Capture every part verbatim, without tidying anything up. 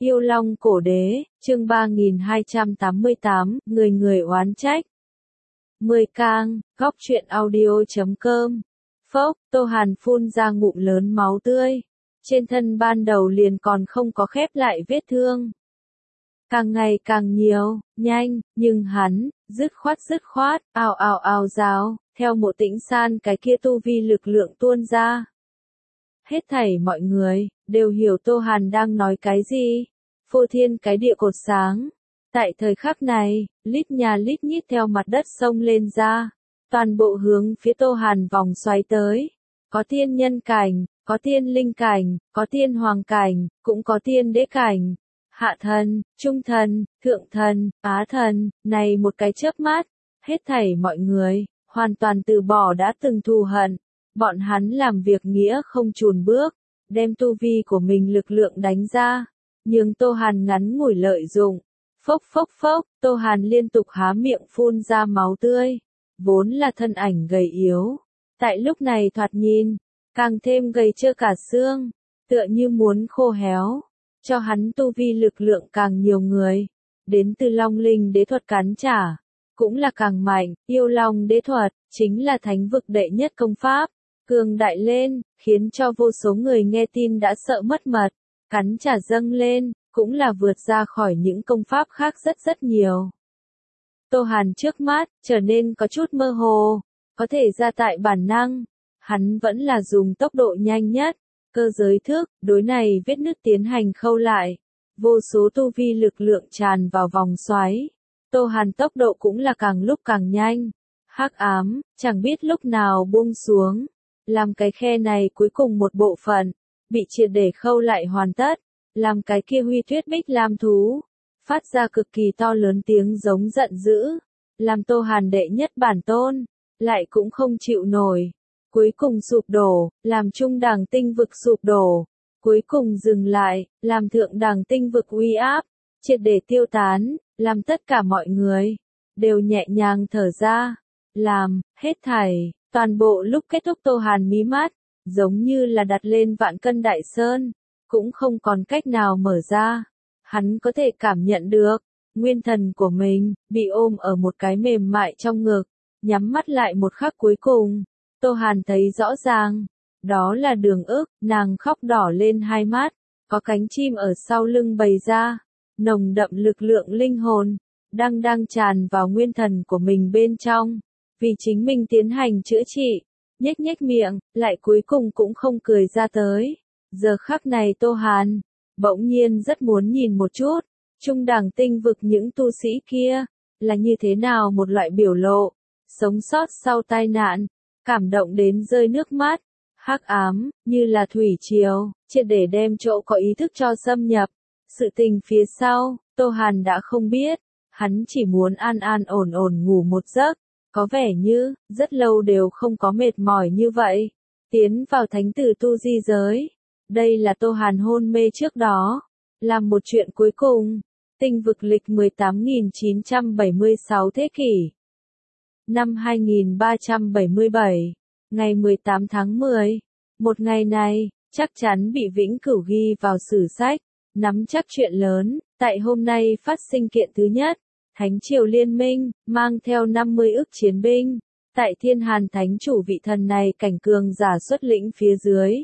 Yêu Long Cổ Đế, chương ba nghìn hai trăm tám mươi tám, người người oán trách. mười cang, góc truyện audio chấm com. Phốc, Tô Hàn phun ra ngụm lớn máu tươi. Trên thân ban đầu liền còn không có khép lại vết thương. Càng ngày càng nhiều, nhanh, nhưng hắn, dứt khoát dứt khoát, ào ào ào rào, theo Mộ Tĩnh San cái kia tu vi lực lượng tuôn ra. Hết thảy mọi người, đều hiểu Tô Hàn đang nói cái gì. Phô thiên cái địa cột sáng. Tại thời khắc này, lít nhà lít nhít theo mặt đất sông lên ra. Toàn bộ hướng phía Tô Hàn vòng xoáy tới. Có tiên nhân cảnh, có tiên linh cảnh, có tiên hoàng cảnh, cũng có tiên đế cảnh. Hạ thần, trung thần, thượng thần, á thần, này một cái chớp mắt. Hết thảy mọi người, hoàn toàn từ bỏ đã từng thù hận. Bọn hắn làm việc nghĩa không chùn bước, đem tu vi của mình lực lượng đánh ra, nhưng Tô Hàn ngắn ngủi lợi dụng. Phốc phốc phốc, Tô Hàn liên tục há miệng phun ra máu tươi, vốn là thân ảnh gầy yếu. Tại lúc này thoạt nhìn, càng thêm gầy trơ cả xương, tựa như muốn khô héo, cho hắn tu vi lực lượng càng nhiều người. Đến từ Long Linh đế thuật cắn trả, cũng là càng mạnh, Yêu Long đế thuật, chính là thánh vực đệ nhất công pháp. Cường đại lên, khiến cho vô số người nghe tin đã sợ mất mật, cắn trả dâng lên, cũng là vượt ra khỏi những công pháp khác rất rất nhiều. Tô Hàn trước mắt, trở nên có chút mơ hồ, có thể ra tại bản năng, hắn vẫn là dùng tốc độ nhanh nhất, cơ giới thức, đối này vết nứt tiến hành khâu lại, vô số tu vi lực lượng tràn vào vòng xoáy, Tô Hàn tốc độ cũng là càng lúc càng nhanh, hắc ám, chẳng biết lúc nào buông xuống. Làm cái khe này cuối cùng một bộ phận, bị triệt để khâu lại hoàn tất, làm cái kia huy thuyết bích lam thú, phát ra cực kỳ to lớn tiếng giống giận dữ, làm Tô Hàn đệ nhất bản tôn, lại cũng không chịu nổi, cuối cùng sụp đổ, làm trung đẳng tinh vực sụp đổ, cuối cùng dừng lại, làm thượng đẳng tinh vực uy áp, triệt để tiêu tán, làm tất cả mọi người, đều nhẹ nhàng thở ra, làm, hết thảy. Toàn bộ lúc kết thúc Tô Hàn mí mắt, giống như là đặt lên vạn cân đại sơn, cũng không còn cách nào mở ra. Hắn có thể cảm nhận được, nguyên thần của mình, bị ôm ở một cái mềm mại trong ngực, nhắm mắt lại một khắc cuối cùng. Tô Hàn thấy rõ ràng, đó là Đường Ức, nàng khóc đỏ lên hai mắt, có cánh chim ở sau lưng bày ra, nồng đậm lực lượng linh hồn, đang đang tràn vào nguyên thần của mình bên trong. Vì chính mình tiến hành chữa trị, nhếch nhếch miệng, lại cuối cùng cũng không cười ra tới. Giờ khắc này Tô Hàn, bỗng nhiên rất muốn nhìn một chút, trung đẳng tinh vực những tu sĩ kia, là như thế nào một loại biểu lộ, sống sót sau tai nạn, cảm động đến rơi nước mắt, hắc ám, như là thủy triều, triệt để đem chỗ có ý thức cho xâm nhập. Sự tình phía sau, Tô Hàn đã không biết, hắn chỉ muốn an an ổn ổn ngủ một giấc. Có vẻ như, rất lâu đều không có mệt mỏi như vậy. Tiến vào thánh tử tu di giới. Đây là Tô Hàn hôn mê trước đó. Làm một chuyện cuối cùng. Tinh vực lịch mười tám nghìn chín trăm bảy mươi sáu thế kỷ. Năm hai nghìn ba trăm bảy mươi bảy. Ngày mười tám tháng mười. Một ngày này, chắc chắn bị vĩnh cửu ghi vào sử sách. Nắm chắc chuyện lớn, tại hôm nay phát sinh kiện thứ nhất. Thánh triều liên minh, mang theo năm mươi ức chiến binh, tại Thiên Hàn Thánh chủ vị thần này cảnh cường giả xuất lĩnh phía dưới.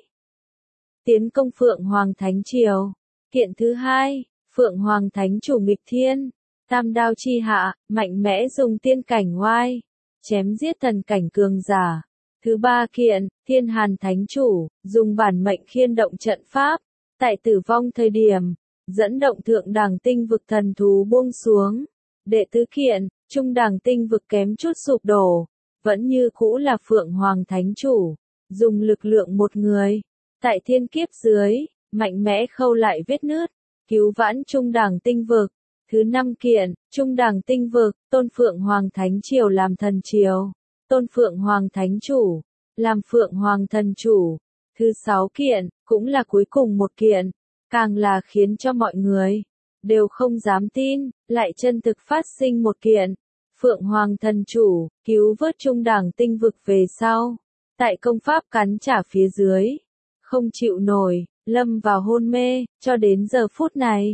Tiến công Phượng Hoàng Thánh triều. Kiện thứ hai, Phượng Hoàng Thánh chủ nghịch thiên, tam đao chi hạ, mạnh mẽ dùng tiên cảnh oai, chém giết thần cảnh cường giả. Thứ ba kiện, Thiên Hàn Thánh chủ, dùng bản mệnh khiên động trận pháp, tại tử vong thời điểm, dẫn động thượng đẳng tinh vực thần thú buông xuống. Đệ tứ kiện, trung đẳng tinh vực kém chút sụp đổ, vẫn như cũ là Phượng Hoàng Thánh chủ, dùng lực lượng một người, tại thiên kiếp dưới, mạnh mẽ khâu lại vết nứt, cứu vãn trung đẳng tinh vực. Thứ năm kiện, trung đẳng tinh vực, tôn Phượng Hoàng Thánh triều làm thần triều, tôn Phượng Hoàng Thánh chủ, làm Phượng Hoàng thần chủ. Thứ sáu kiện, cũng là cuối cùng một kiện, càng là khiến cho mọi người đều không dám tin, lại chân thực phát sinh một kiện. Phượng Hoàng thần chủ, cứu vớt trung đẳng tinh vực về sau. Tại công pháp cắn trả phía dưới. Không chịu nổi, lâm vào hôn mê, cho đến giờ phút này,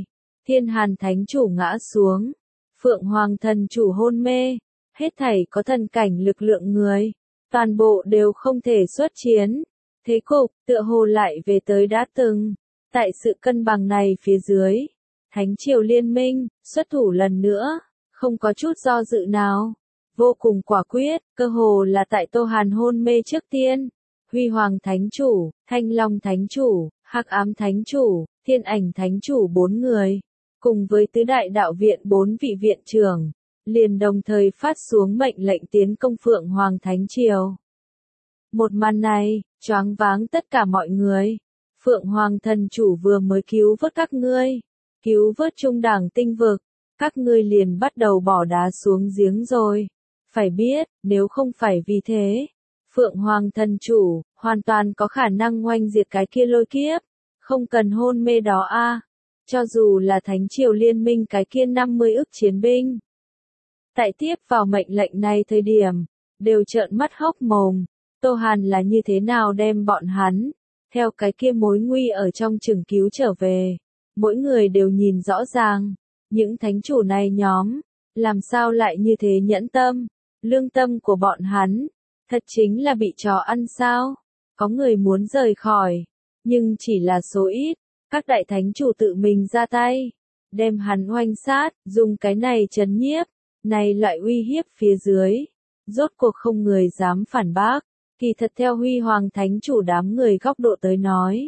Thiên Hàn Thánh Chủ ngã xuống, Phượng Hoàng Thần Chủ hôn mê, hết thảy có thần cảnh lực lượng người, toàn bộ đều không thể xuất chiến. Thế cục, tựa hồ lại về tới đã từng. Tại sự cân bằng này phía dưới, Thánh Triều Liên minh, xuất thủ lần nữa, không có chút do dự nào. Vô cùng quả quyết, cơ hồ là tại Tô Hàn hôn mê trước tiên. Huy Hoàng Thánh Chủ, Thanh Long Thánh Chủ, Hắc Ám Thánh Chủ, Thiên Ảnh Thánh Chủ bốn người, cùng với tứ đại đạo viện bốn vị viện trưởng, liền đồng thời phát xuống mệnh lệnh tiến công Phượng Hoàng Thánh Triều. Một màn này, choáng váng tất cả mọi người. Phượng Hoàng Thần Chủ vừa mới cứu vớt các ngươi, cứu vớt trung đẳng tinh vực, các ngươi liền bắt đầu bỏ đá xuống giếng rồi. Phải biết, nếu không phải vì thế, Phượng Hoàng Thần Chủ, hoàn toàn có khả năng oanh diệt cái kia lôi kiếp, không cần hôn mê đó a. Cho dù là Thánh Triều Liên minh cái kia năm mươi ức chiến binh. Tại tiếp vào mệnh lệnh này thời điểm, đều trợn mắt hốc mồm, Tô Hàn là như thế nào đem bọn hắn, theo cái kia mối nguy ở trong chừng cứu trở về. Mỗi người đều nhìn rõ ràng, những thánh chủ này nhóm, làm sao lại như thế nhẫn tâm, lương tâm của bọn hắn, thật chính là bị chó ăn sao. Có người muốn rời khỏi, nhưng chỉ là số ít, các đại thánh chủ tự mình ra tay, đem hắn oanh sát, dùng cái này trấn nhiếp, này loại uy hiếp phía dưới, rốt cuộc không người dám phản bác. Kỳ thật theo Huy Hoàng Thánh Chủ đám người góc độ tới nói,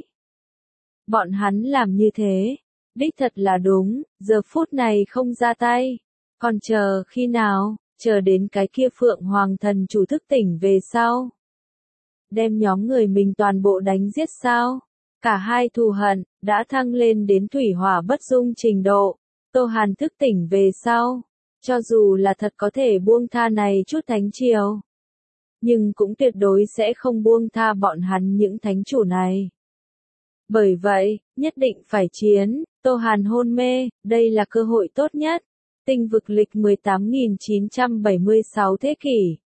bọn hắn làm như thế, đích thật là đúng, giờ phút này không ra tay, còn chờ khi nào, chờ đến cái kia Phượng Hoàng Thần Chủ thức tỉnh về sau. Đem nhóm người mình toàn bộ đánh giết sao? Cả hai thù hận, đã thăng lên đến thủy hỏa bất dung trình độ. Tô Hàn thức tỉnh về sau, cho dù là thật có thể buông tha này chút thánh triều, nhưng cũng tuyệt đối sẽ không buông tha bọn hắn những thánh chủ này. Bởi vậy, nhất định phải chiến, Tô Hàn hôn mê, đây là cơ hội tốt nhất. Tinh vực lịch mười tám nghìn chín trăm bảy mươi sáu thế kỷ.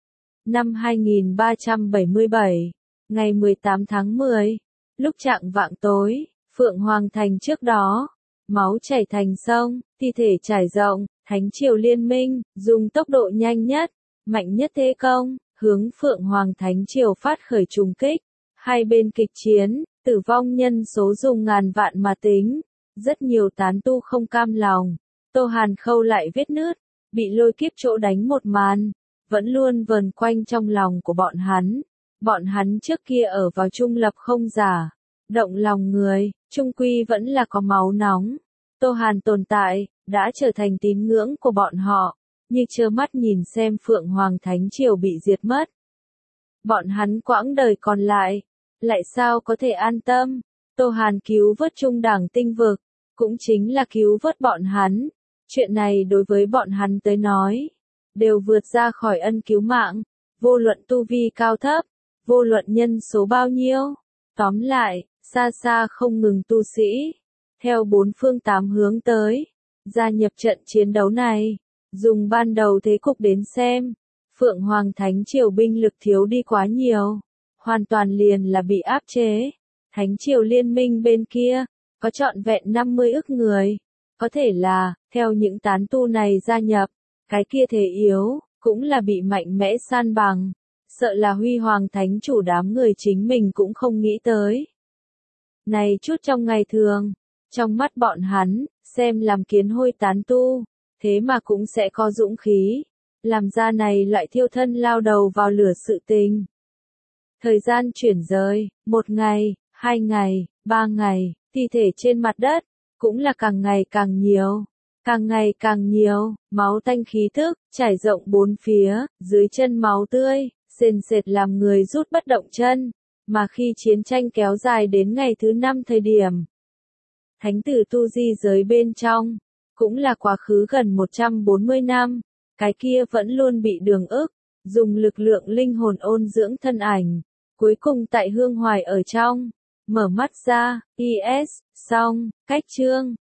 Năm hai nghìn ba trăm bảy mươi bảy, ngày mười tám tháng mười, lúc chạng vạng tối, Phượng Hoàng Thành trước đó, máu chảy thành sông, thi thể trải rộng, Thánh Triều Liên minh, dùng tốc độ nhanh nhất, mạnh nhất thế công, hướng Phượng Hoàng Thánh Triều phát khởi trùng kích. Hai bên kịch chiến, tử vong nhân số dùng ngàn vạn mà tính, rất nhiều tán tu không cam lòng. Tô Hàn khâu lại vết nứt, bị lôi kiếp chỗ đánh một màn, vẫn luôn vần quanh trong lòng của bọn hắn. Bọn hắn trước kia ở vào trung lập không giả, động lòng người, trung quy vẫn là có máu nóng. Tô Hàn tồn tại, đã trở thành tín ngưỡng của bọn họ, như trơ mắt nhìn xem Phượng Hoàng Thánh Triều bị diệt mất. Bọn hắn quãng đời còn lại, lại sao có thể an tâm? Tô Hàn cứu vớt trung đẳng tinh vực, cũng chính là cứu vớt bọn hắn. Chuyện này đối với bọn hắn tới nói, đều vượt ra khỏi ân cứu mạng, vô luận tu vi cao thấp, vô luận nhân số bao nhiêu. Tóm lại, xa xa không ngừng tu sĩ, theo bốn phương tám hướng tới, gia nhập trận chiến đấu này. Dùng ban đầu thế cục đến xem, Phượng Hoàng Thánh Triều binh lực thiếu đi quá nhiều, hoàn toàn liền là bị áp chế. Thánh Triều Liên minh bên kia, có trọn vẹn năm mươi ức người, có thể là, theo những tán tu này gia nhập, cái kia thể yếu, cũng là bị mạnh mẽ san bằng, sợ là Huy Hoàng Thánh Chủ đám người chính mình cũng không nghĩ tới. Này chút trong ngày thường, trong mắt bọn hắn, xem làm kiến hôi tán tu, thế mà cũng sẽ có dũng khí, làm ra này loại thiêu thân lao đầu vào lửa sự tình. Thời gian chuyển rời, một ngày, hai ngày, ba ngày, thi thể trên mặt đất, cũng là càng ngày càng nhiều, càng ngày càng nhiều, máu tanh khí thức, trải rộng bốn phía, dưới chân máu tươi, sền sệt làm người rút bất động chân, mà khi chiến tranh kéo dài đến ngày thứ năm thời điểm, thánh tử tu di giới bên trong, cũng là quá khứ gần một trăm bốn mươi năm, cái kia vẫn luôn bị đường ức, dùng lực lượng linh hồn ôn dưỡng thân ảnh, cuối cùng tại hương hoài ở trong, mở mắt ra, is, xong, cách chương.